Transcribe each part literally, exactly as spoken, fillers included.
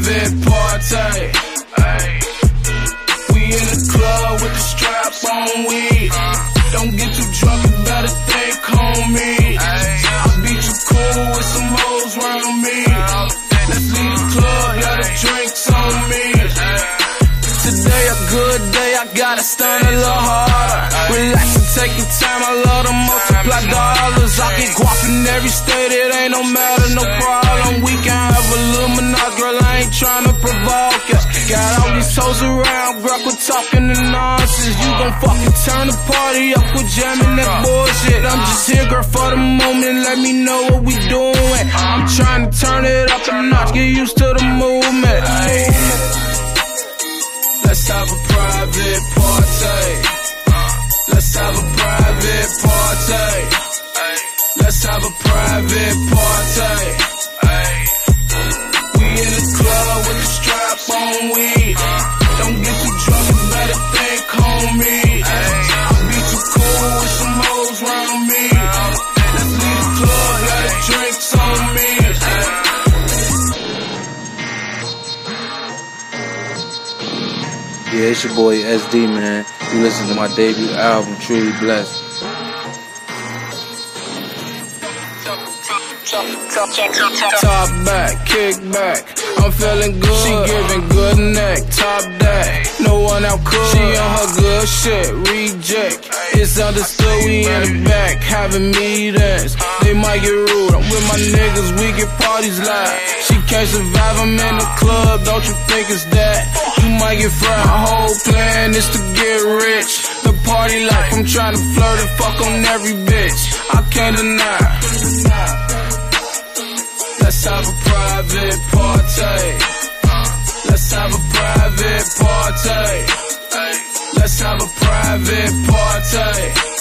private party. Ay. We in the club with the strap on weed. Don't get too drunk, you better think on me. I beat you cool with some hoes around me. Let's leave the club, yeah, the drinks on me. Today a good day, I gotta stand a little harder. Relax and take your time, I love to multiply dollars. I get guap in every state, it ain't no matter, no problem. We can have a little menage, girl, I ain't tryna provoke ya. Got all these hoes around, girl, quit talking the nonsense. You gon' fucking turn the party up, quit jamming that bullshit. I'm just here, girl, for the moment, let me know what we doing. I'm trying to turn it up a notch, get used to the movement. Ay. Let's have a private party. Let's have a private party. Let's have a private party. We in the club with the strap on weed. Don't get too drunk, you better think on me. I beat you cool with some hoes around me. Let's leave the club, got the drinks on me. Yeah, it's your boy S D, man. You listen to my debut album, Truly Blessed. Top back, kick back, I'm feeling good. She giving good neck, top that. No one out cool. She on her good shit, reject. It's understood we in the back having meetings. They might get rude. I'm with my niggas, we get parties live. She can't survive, I'm in the club. Don't you think it's that? You might get fried. My whole plan is to get rich. The party life, I'm trying to flirt and fuck on every bitch. I can't deny. Let's have a private party. Let's have a private party. Let's have a private party.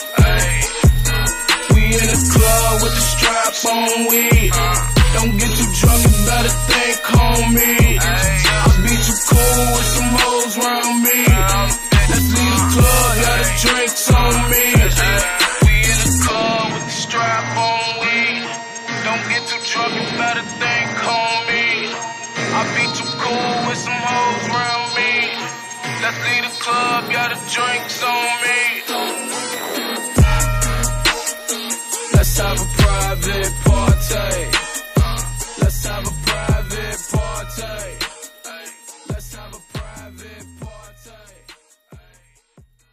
We in the club with the strap on weed. Don't get too drunk, you better think on me. I beat you cool with some hoes around me. Let's leave the club, got the drinks on me. We in the club with the strap on weed. Don't get too drunk, you better think on me. I beat you cool with some hoes around me. Let's leave the club, got the drinks on me. Let's have a private party. Let's have a private party. Let's have a private party.